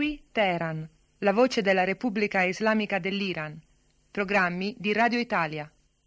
qui Teheran, la voce della Repubblica Islamica dell'Iran. Programmi di Radio Italia.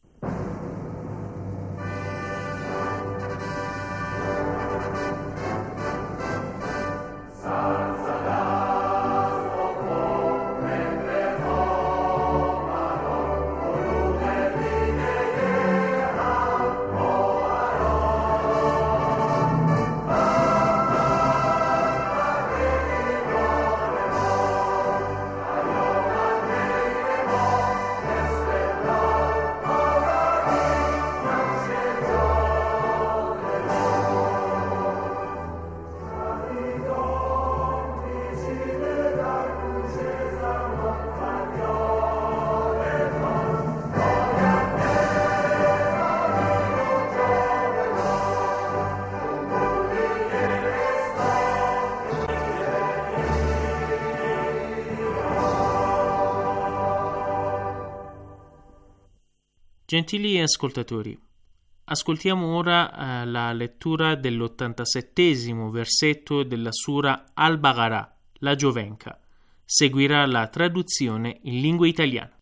Gentili ascoltatori, ascoltiamo ora la lettura dell'87° versetto della Sura Al-Baqarah, la Giovenca. Seguirà la traduzione in lingua italiana.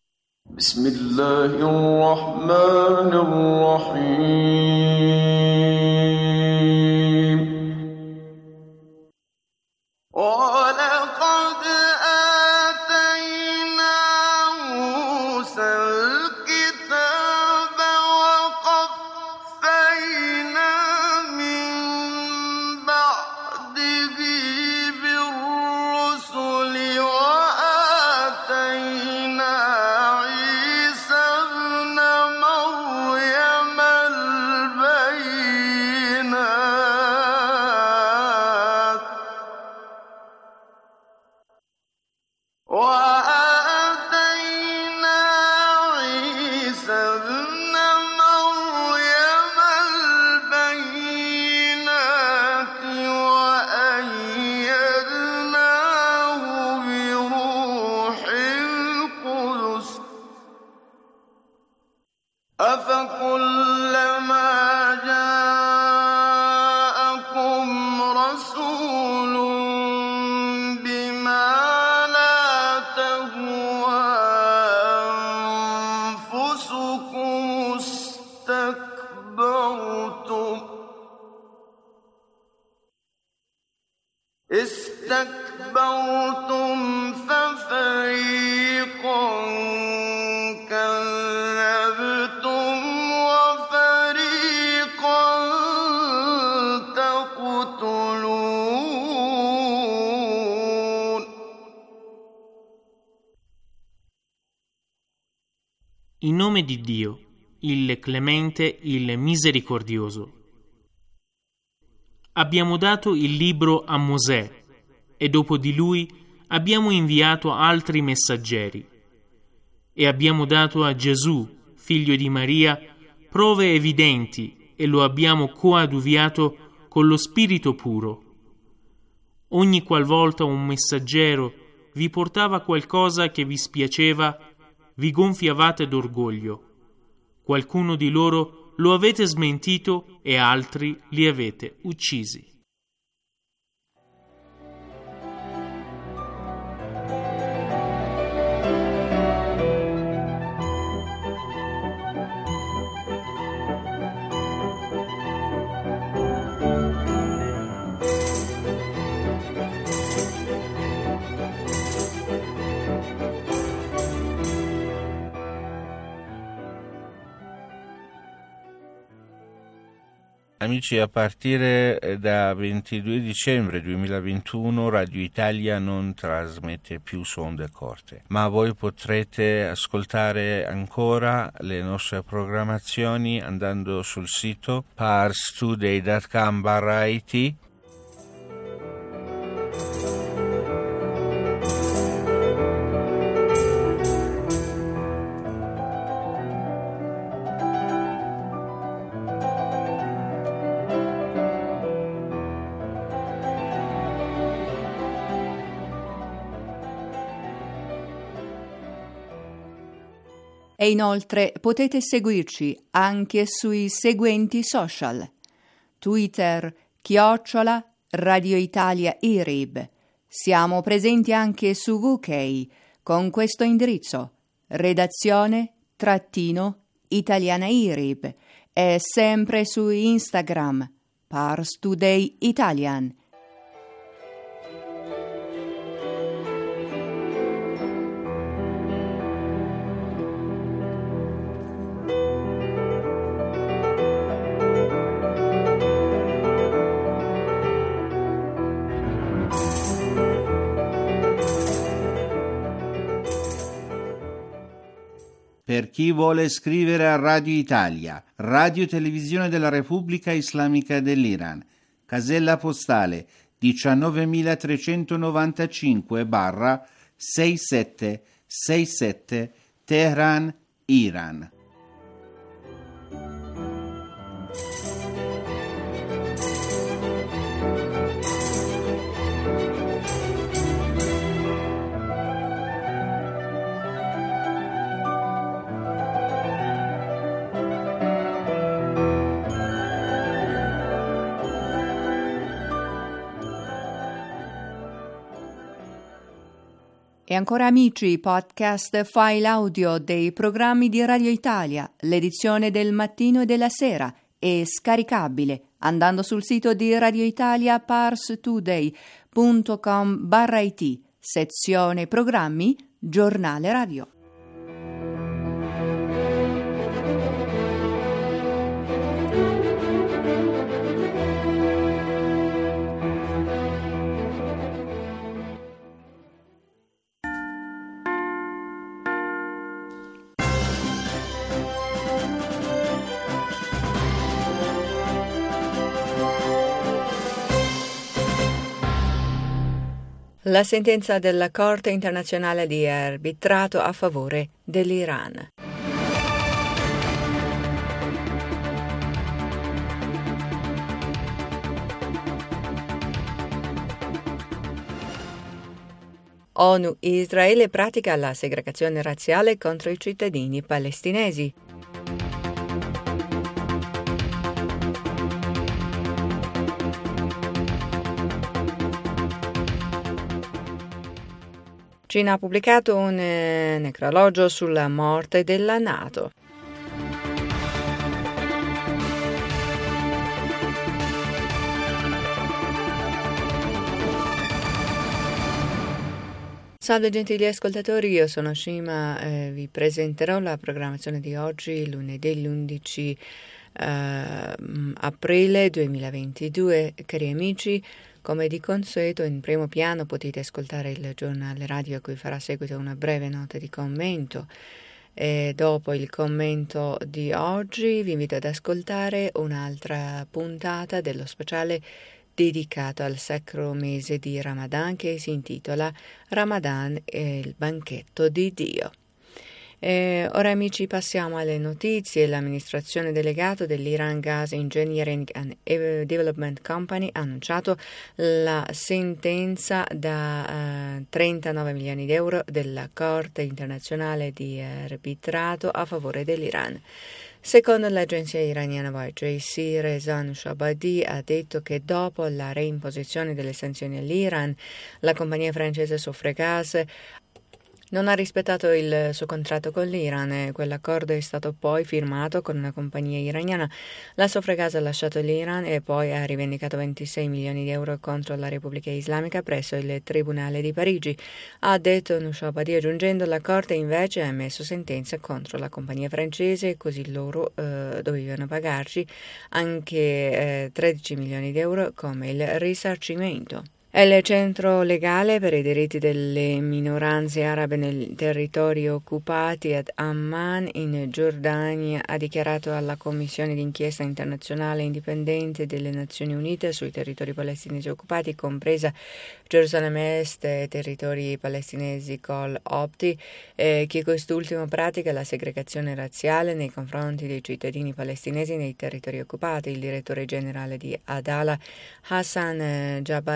استكبرتم ففريقا كذبتم وفريقا تقتلون. In nome di Dio, il Clemente, il Misericordioso. Abbiamo dato il libro a Mosè e dopo di lui abbiamo inviato altri messaggeri e abbiamo dato a Gesù, figlio di Maria, prove evidenti e lo abbiamo coadiuviato con lo Spirito puro. Ogni qualvolta un messaggero vi portava qualcosa che vi spiaceva, vi gonfiavate d'orgoglio. Qualcuno di loro lo avete smentito e altri li avete uccisi. Amici, a partire da 22 dicembre 2021 Radio Italia non trasmette più su onde corte, ma voi potrete ascoltare ancora le nostre programmazioni andando sul sito parstoday.com/it. E inoltre potete seguirci anche sui seguenti social: Twitter @ Radio Italia IRIB, Siamo presenti anche su UK con questo indirizzo: redazione-italianairib, e sempre su Instagram Pars Today Italian. Per chi vuole scrivere a Radio Italia, Radio Televisione della Repubblica Islamica dell'Iran, casella postale 19.395/6767 Teheran, Iran. E ancora amici, podcast file audio dei programmi di Radio Italia, l'edizione del mattino e della sera, è scaricabile andando sul sito di Radio Italia parstoday.com/it, sezione programmi, giornale radio. La sentenza della Corte internazionale di arbitrato a favore dell'Iran. ONU: Israele pratica la segregazione razziale contro i cittadini palestinesi. Cina ha pubblicato un necrologio sulla morte della NATO. Salve gentili ascoltatori, io sono Shima, vi presenterò la programmazione di oggi, lunedì l'11 aprile 2022. Cari amici, come di consueto, in primo piano potete ascoltare il giornale radio a cui farà seguito una breve nota di commento. E dopo il commento di oggi vi invito ad ascoltare un'altra puntata dello speciale dedicato al sacro mese di Ramadan, che si intitola Ramadan e il banchetto di Dio. Ora amici, passiamo alle notizie. L'amministrazione delegato dell'Iran Gas Engineering and Development Company ha annunciato la sentenza da 39 milioni di euro della Corte internazionale di arbitrato a favore dell'Iran. Secondo l'agenzia iraniana YJC, Reza Nushabadi ha detto che dopo la reimposizione delle sanzioni all'Iran, la compagnia francese Sofregas non ha rispettato il suo contratto con l'Iran e quell'accordo è stato poi firmato con una compagnia iraniana. La Sofregas ha lasciato l'Iran e poi ha rivendicato 26 milioni di euro contro la Repubblica Islamica presso il Tribunale di Parigi, ha detto Nushabadi, aggiungendo: la Corte invece ha emesso sentenza contro la compagnia francese, così loro dovevano pagarci anche 13 milioni di euro come il risarcimento. Il centro legale per i diritti delle minoranze arabe nel territorio occupati ad Amman in Giordania ha dichiarato alla Commissione d'inchiesta internazionale indipendente delle Nazioni Unite sui territori palestinesi occupati, compresa Gerusalemme Est e territori palestinesi Col Opti, che quest'ultimo pratica la segregazione razziale nei confronti dei cittadini palestinesi nei territori occupati. Il direttore generale di Adala, Hassan Jabarin, e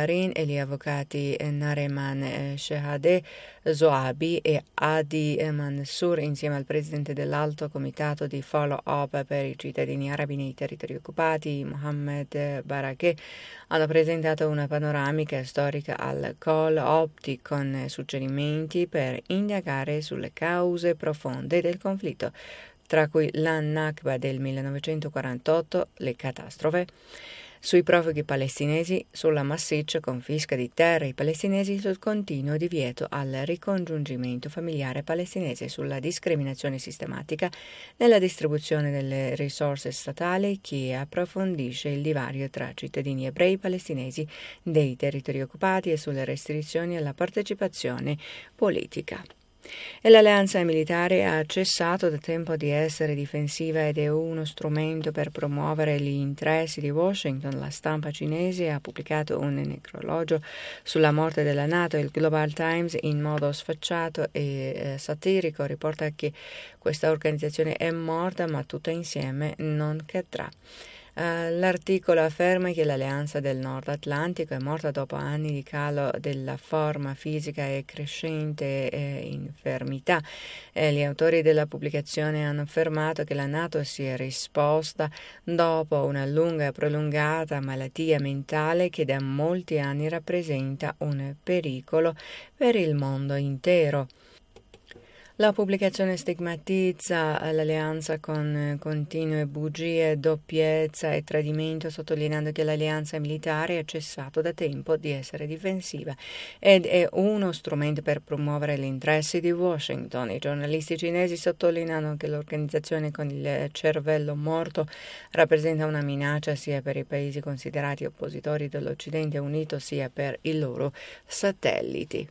gli avvocati Nareman Shehadeh Zoabi e Adi Mansour, insieme al presidente dell'Alto Comitato di Follow-up per i cittadini arabi nei territori occupati, Mohammed Barakeh, hanno presentato una panoramica storica al Call Opti con suggerimenti per indagare sulle cause profonde del conflitto, tra cui la Nakba del 1948, le catastrofe, sui profughi palestinesi, sulla massiccia confisca di terre ai palestinesi, sul continuo divieto al ricongiungimento familiare palestinese, sulla discriminazione sistematica nella distribuzione delle risorse statali che approfondisce il divario tra cittadini ebrei palestinesi dei territori occupati e sulle restrizioni alla partecipazione politica. E l'alleanza militare ha cessato da tempo di essere difensiva ed è uno strumento per promuovere gli interessi di Washington. La stampa cinese ha pubblicato un necrologio sulla morte della NATO. Il Global Times, in modo sfacciato e satirico, riporta che questa organizzazione è morta, ma tutta insieme non cadrà. L'articolo afferma che l'Alleanza del Nord Atlantico è morta dopo anni di calo della forma fisica e crescente infermità. Gli autori della pubblicazione hanno affermato che la NATO si è risposta dopo una lunga e prolungata malattia mentale che da molti anni rappresenta un pericolo per il mondo intero. La pubblicazione stigmatizza l'alleanza con continue bugie, doppiezza e tradimento, sottolineando che l'alleanza militare ha cessato da tempo di essere difensiva ed è uno strumento per promuovere gli interessi di Washington. I giornalisti cinesi sottolineano che l'organizzazione con il cervello morto rappresenta una minaccia sia per i paesi considerati oppositori dell'Occidente Unito sia per i loro satelliti.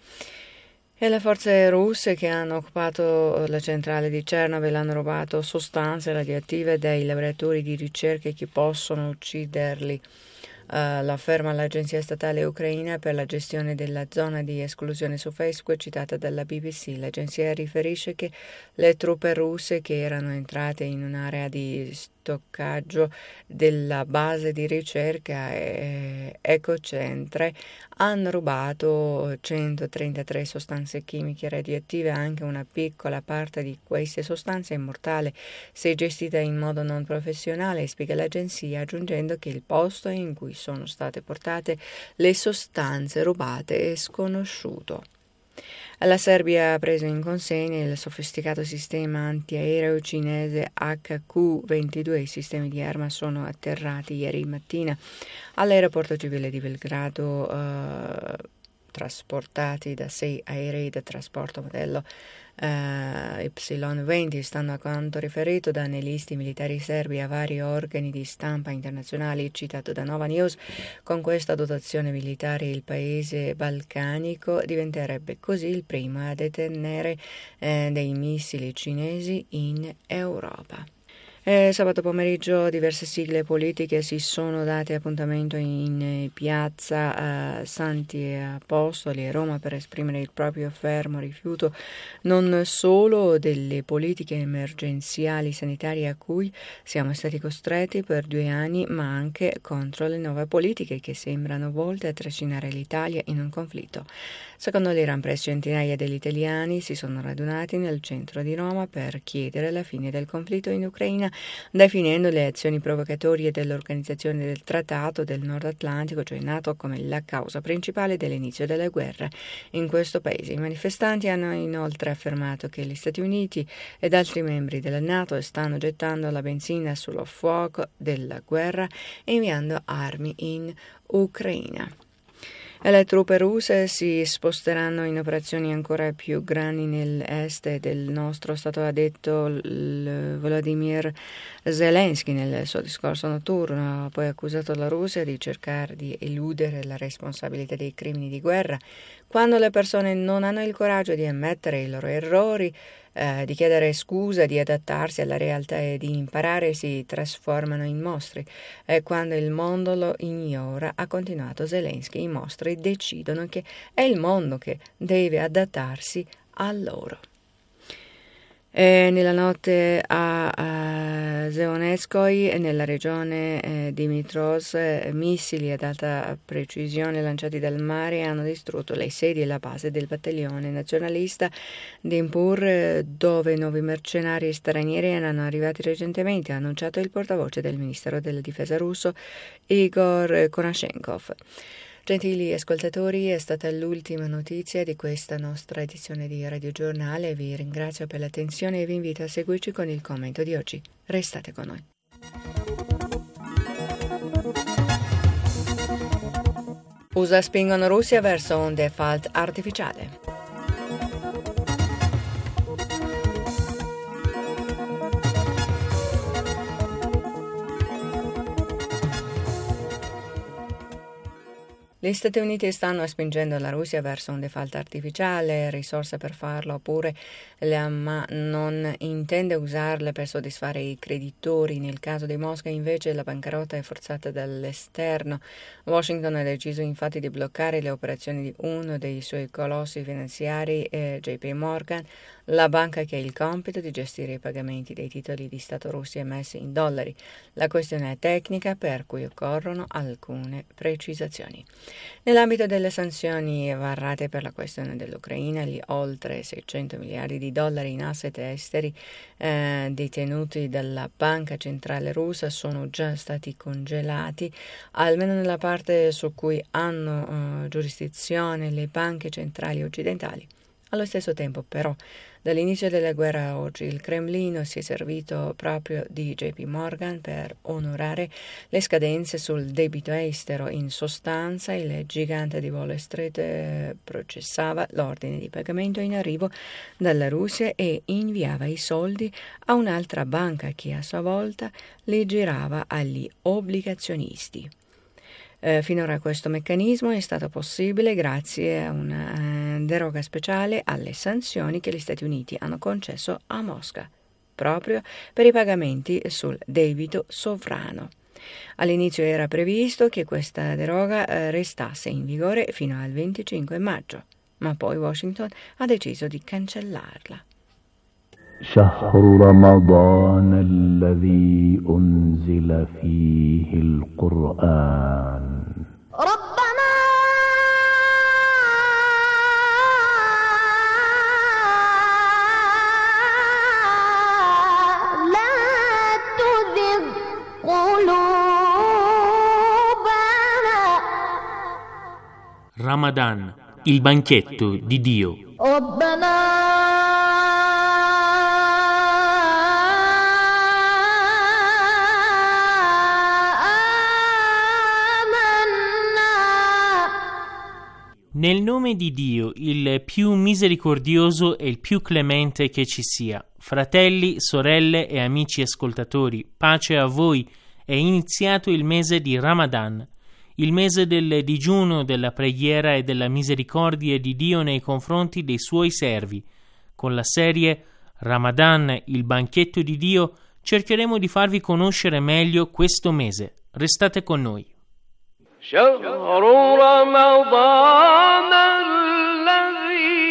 E le forze russe che hanno occupato la centrale di Chernobyl hanno rubato sostanze radioattive dai laboratori di ricerca che possono ucciderli. Lo afferma l'agenzia statale ucraina per la gestione della zona di esclusione su Facebook, citata dalla BBC. L'agenzia riferisce che le truppe russe che erano entrate in un'area di stoccaggio della base di ricerca Ecocentre hanno rubato 133 sostanze chimiche radioattive. Anche una piccola parte di queste sostanze è mortale se gestita in modo non professionale, spiega l'agenzia, aggiungendo che il posto in cui sono state portate le sostanze rubate è sconosciuto. La Serbia ha preso in consegna il sofisticato sistema antiaereo cinese HQ-22. I sistemi di arma sono atterrati ieri mattina all'aeroporto civile di Belgrado, trasportati da 6 aerei da trasporto modello Y-20, stando a quanto riferito da analisti militari serbi a vari organi di stampa internazionali, citato da Nova News. Con questa dotazione militare il paese balcanico diventerebbe così il primo a detenere dei missili cinesi in Europa. Sabato pomeriggio diverse sigle politiche si sono date appuntamento in piazza Santi Apostoli a Roma per esprimere il proprio fermo rifiuto non solo delle politiche emergenziali sanitarie a cui siamo stati costretti per 2 anni, ma anche contro le nuove politiche che sembrano volte a trascinare l'Italia in un conflitto. Secondo l'Iran Press, centinaia degli italiani si sono radunati nel centro di Roma per chiedere la fine del conflitto in Ucraina, definendo le azioni provocatorie dell'Organizzazione del Trattato del Nord Atlantico, cioè NATO, come la causa principale dell'inizio della guerra in questo paese. I manifestanti hanno inoltre affermato che gli Stati Uniti ed altri membri della NATO stanno gettando la benzina sullo fuoco della guerra e inviando armi in Ucraina. Le truppe russe si sposteranno in operazioni ancora più grandi nell'est del nostro stato, ha detto Volodymyr Zelensky nel suo discorso notturno. Ha poi accusato la Russia di cercare di eludere la responsabilità dei crimini di guerra. Quando le persone non hanno il coraggio di ammettere i loro errori, di chiedere scusa, di adattarsi alla realtà e di imparare, si trasformano in mostri. Quando il mondo lo ignora, ha continuato Zelensky, i mostri decidono che è il mondo che deve adattarsi a loro. Nella notte a Zeonetskoi nella regione Dimitros, missili ad alta precisione lanciati dal mare hanno distrutto le sedi e la base del battaglione nazionalista di Impur, dove 9 mercenari stranieri erano arrivati recentemente, ha annunciato il portavoce del Ministero della Difesa russo Igor Konashenkov. Gentili ascoltatori, è stata l'ultima notizia di questa nostra edizione di Radio Giornale. Vi ringrazio per l'attenzione e vi invito a seguirci con il commento di oggi. Restate con noi. USA spingono Russia verso un default artificiale. Gli Stati Uniti stanno spingendo la Russia verso un default artificiale, risorse per farlo, oppure ma non intende usarle per soddisfare i creditori. Nel caso di Mosca, invece, la bancarotta è forzata dall'esterno. Washington ha deciso infatti di bloccare le operazioni di uno dei suoi colossi finanziari, JP Morgan, la banca che ha il compito di gestire i pagamenti dei titoli di Stato russi emessi in dollari. La questione è tecnica, per cui occorrono alcune precisazioni. Nell'ambito delle sanzioni varate per la questione dell'Ucraina, gli oltre 600 miliardi di dollari in asset esteri detenuti dalla Banca Centrale Russa sono già stati congelati, almeno nella parte su cui hanno giurisdizione le banche centrali occidentali. Allo stesso tempo, però, dall'inizio della guerra a oggi, il Cremlino si è servito proprio di JP Morgan per onorare le scadenze sul debito estero. In sostanza, il gigante di Wall Street processava l'ordine di pagamento in arrivo dalla Russia e inviava i soldi a un'altra banca che a sua volta li girava agli obbligazionisti. Finora questo meccanismo è stato possibile grazie a una deroga speciale alle sanzioni che gli Stati Uniti hanno concesso a Mosca, proprio per i pagamenti sul debito sovrano. All'inizio era previsto che questa deroga restasse in vigore fino al 25 maggio, ma poi Washington ha deciso di cancellarla. شهر رمضان الذي أنزل فيه القرآن ربنا لا تزغ قلوبنا. Ramadan, il banchetto di Dio. ربنا Nel nome di Dio, il più misericordioso e il più clemente che ci sia. Fratelli, sorelle e amici ascoltatori, pace a voi. È iniziato il mese di Ramadan, il mese del digiuno, della preghiera e della misericordia di Dio nei confronti dei suoi servi. Con la serie Ramadan, il banchetto di Dio, cercheremo di farvi conoscere meglio questo mese. Restate con noi. شهر رمضان الذي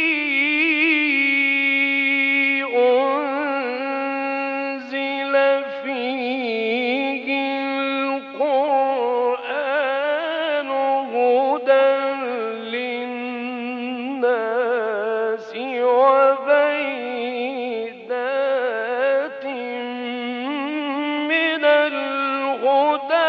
أنزل فيه القرآن هدى للناس وبينات من الهدى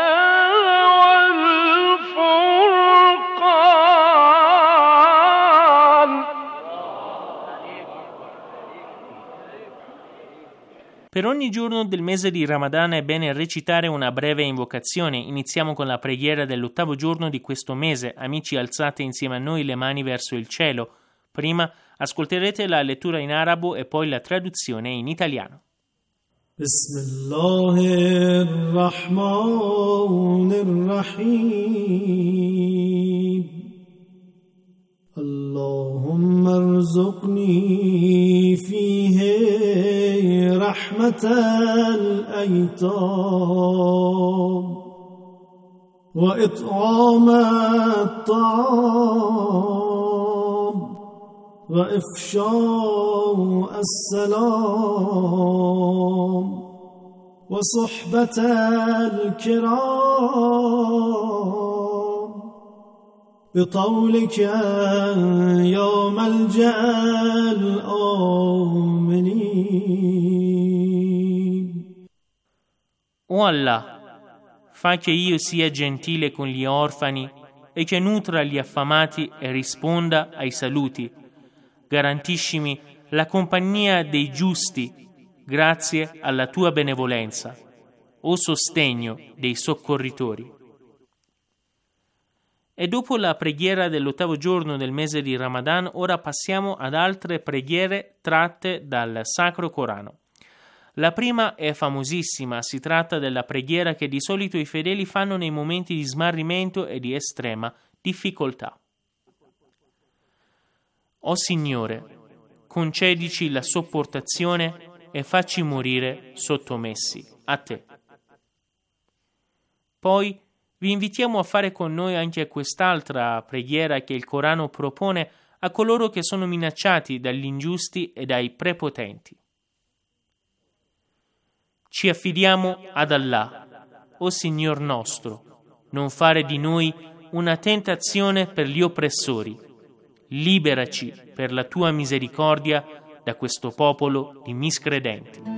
Per ogni giorno del mese di Ramadan è bene recitare una breve invocazione. Iniziamo con la preghiera dell'8° giorno di questo mese. Amici, alzate insieme a noi le mani verso il cielo. Prima ascolterete la lettura in arabo e poi la traduzione in italiano. Bismillahirrahmanirrahim. اللهم ارزقني فيه رحمة الأيتام وإطعام الطعام وإفشاء السلام وصحبة الكرام بطولك يا ملجأ الآمنين. O Allah, fa che io sia gentile con gli orfani e che nutra gli affamati e risponda ai saluti. Garantiscimi la compagnia dei giusti grazie alla tua benevolenza, o sostegno dei soccorritori. E dopo la preghiera dell'8° giorno del mese di Ramadan, ora passiamo ad altre preghiere tratte dal Sacro Corano. La prima è famosissima, si tratta della preghiera che di solito i fedeli fanno nei momenti di smarrimento e di estrema difficoltà. O Signore, concedici la sopportazione e facci morire sottomessi a te. Poi vi invitiamo a fare con noi anche quest'altra preghiera che il Corano propone a coloro che sono minacciati dagli ingiusti e dai prepotenti. Ci affidiamo ad Allah, o Signor nostro, non fare di noi una tentazione per gli oppressori. Liberaci per la tua misericordia da questo popolo di miscredenti.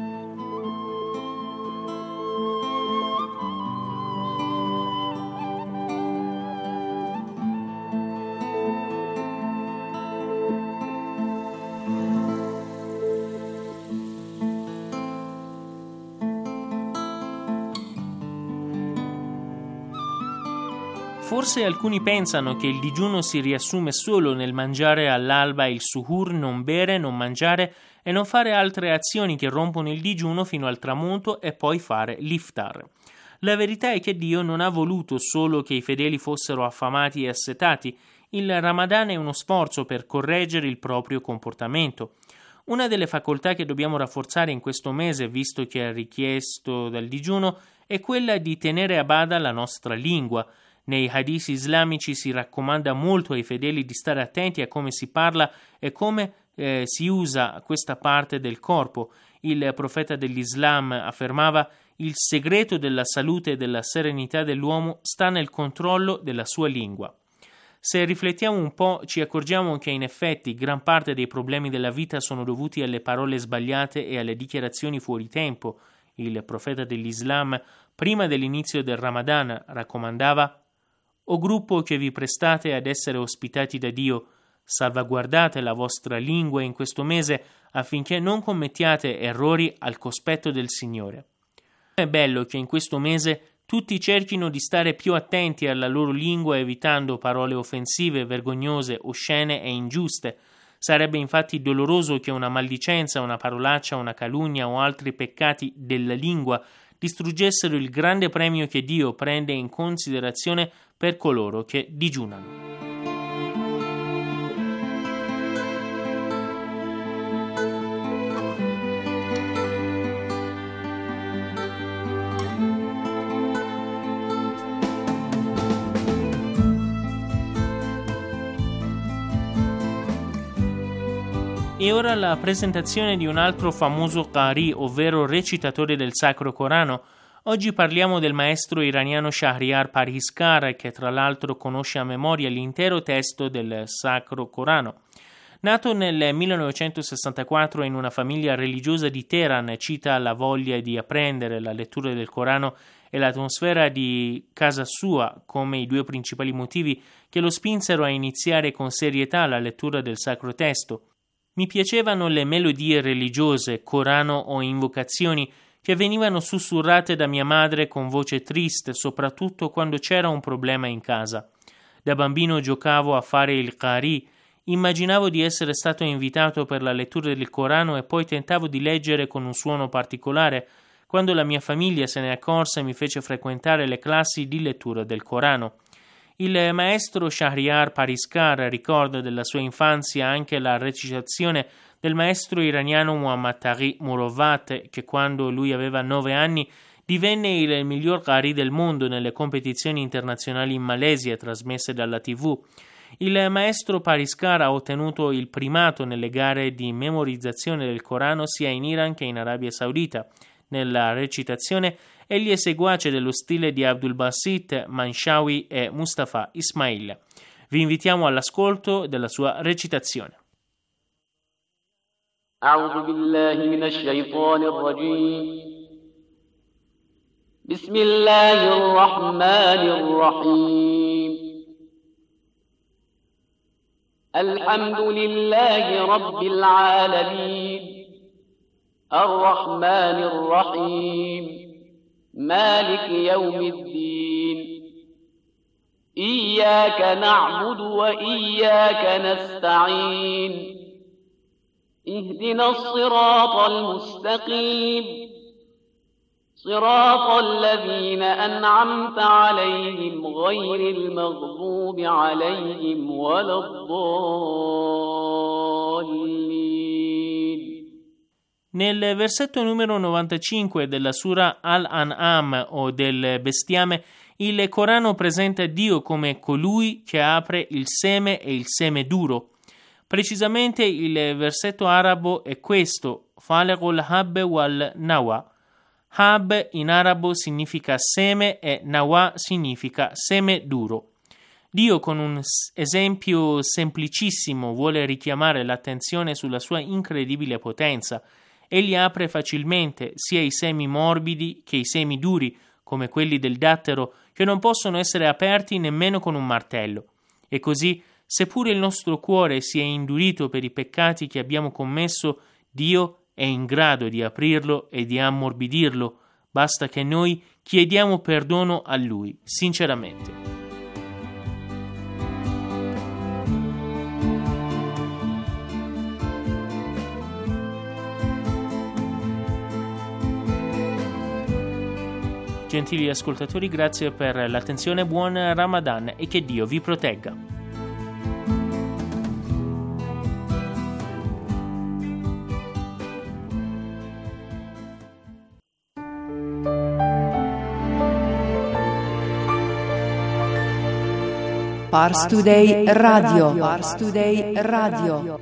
Forse alcuni pensano che il digiuno si riassume solo nel mangiare all'alba il suhur, non bere, non mangiare e non fare altre azioni che rompono il digiuno fino al tramonto e poi fare l'iftar. La verità è che Dio non ha voluto solo che i fedeli fossero affamati e assetati. Il Ramadan è uno sforzo per correggere il proprio comportamento. Una delle facoltà che dobbiamo rafforzare in questo mese, visto che è richiesto dal digiuno, è quella di tenere a bada la nostra lingua. Nei hadith islamici si raccomanda molto ai fedeli di stare attenti a come si parla e come si usa questa parte del corpo. Il profeta dell'Islam affermava: il segreto della salute e della serenità dell'uomo sta nel controllo della sua lingua. Se riflettiamo un po', ci accorgiamo che in effetti gran parte dei problemi della vita sono dovuti alle parole sbagliate e alle dichiarazioni fuori tempo. Il profeta dell'Islam, prima dell'inizio del Ramadan, raccomandava: o gruppo che vi prestate ad essere ospitati da Dio, salvaguardate la vostra lingua in questo mese affinché non commettiate errori al cospetto del Signore. È bello che in questo mese tutti cerchino di stare più attenti alla loro lingua, evitando parole offensive, vergognose, oscene e ingiuste. Sarebbe infatti doloroso che una maldicenza, una parolaccia, una calunnia o altri peccati della lingua distruggessero il grande premio che Dio prende in considerazione per coloro che digiunano. E ora la presentazione di un altro famoso qari, ovvero recitatore del Sacro Corano. Oggi parliamo del maestro iraniano Shahryar Parhiskar, che tra l'altro conosce a memoria l'intero testo del Sacro Corano. Nato nel 1964 in una famiglia religiosa di Teheran, cita la voglia di apprendere la lettura del Corano e l'atmosfera di casa sua come i due principali motivi che lo spinsero a iniziare con serietà la lettura del Sacro Testo. Mi piacevano le melodie religiose, Corano o invocazioni che venivano sussurrate da mia madre con voce triste, soprattutto quando c'era un problema in casa. Da bambino giocavo a fare il qari, immaginavo di essere stato invitato per la lettura del Corano e poi tentavo di leggere con un suono particolare. Quando la mia famiglia se ne accorse mi fece frequentare le classi di lettura del Corano. Il maestro Shahryar Parhiskar ricorda della sua infanzia anche la recitazione del maestro iraniano Muhammad Taghi Murovat, che quando lui aveva 9 anni divenne il miglior qari del mondo nelle competizioni internazionali in Malesia trasmesse dalla TV. Il maestro Parhiskar ha ottenuto il primato nelle gare di memorizzazione del Corano sia in Iran che in Arabia Saudita. nella recitazione e gli seguaci dello stile di Abdul Basit Manshawi e Mustafa Ismail. Vi invitiamo all'ascolto della sua recitazione. أعوذ بالله من الشيطان الرجيم بسم الله الرحمن الرحيم الحمد لله رب العالمين الرحمن الرحيم مالك يوم الدين إياك نعبد وإياك نستعين اهدنا الصراط المستقيم صراط الذين أنعمت عليهم غير المغضوب عليهم ولا الضالين. Nel versetto numero 95 della Sura Al-An'am o del bestiame, il Corano presenta Dio come colui che apre il seme e il seme duro. Precisamente il versetto arabo è questo: Falaqul hab wal nawa. Hab in arabo significa seme e nawa significa seme duro. Dio, con un esempio semplicissimo, vuole richiamare l'attenzione sulla sua incredibile potenza. Egli apre facilmente sia i semi morbidi che i semi duri, come quelli del dattero, che non possono essere aperti nemmeno con un martello. E così, seppure il nostro cuore sia indurito per i peccati che abbiamo commesso, Dio è in grado di aprirlo e di ammorbidirlo. Basta che noi chiediamo perdono a Lui, sinceramente. Gentili ascoltatori, grazie per l'attenzione, buon Ramadan e che Dio vi protegga. Pars Today Radio. Pars Today Radio.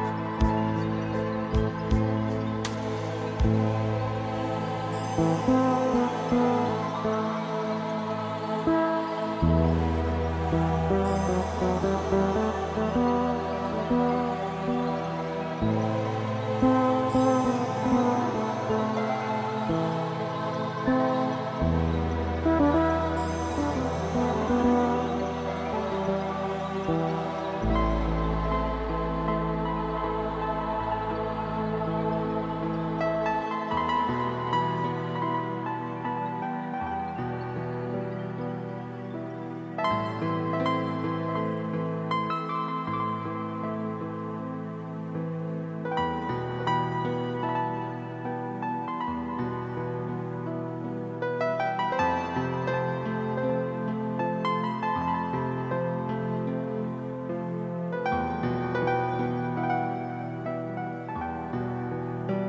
Thank you.